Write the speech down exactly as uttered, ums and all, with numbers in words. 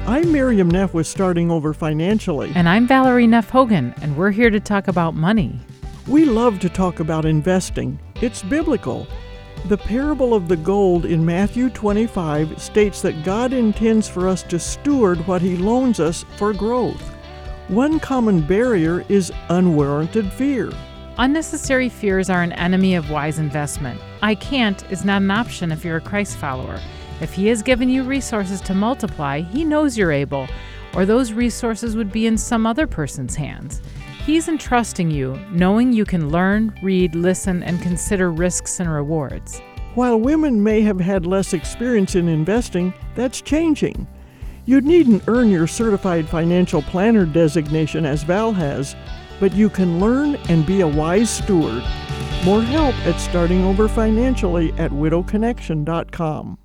I'm Miriam Neff with Starting Over Financially. And I'm Valerie Neff Hogan, and we're here to talk about money. We love to talk about investing. It's biblical. The parable of the gold in Matthew twenty-five states that God intends for us to steward what He loans us for growth. One common barrier is unwarranted fear. Unnecessary fears are an enemy of wise investment. I can't is not an option if you're a Christ follower. If He has given you resources to multiply, He knows you're able, or those resources would be in some other person's hands. He's entrusting you, knowing you can learn, read, listen, and consider risks and rewards. While women may have had less experience in investing, that's changing. You needn't earn your Certified Financial Planner designation as Val has, but you can learn and be a wise steward. More help at Starting Over Financially at widow connection dot com.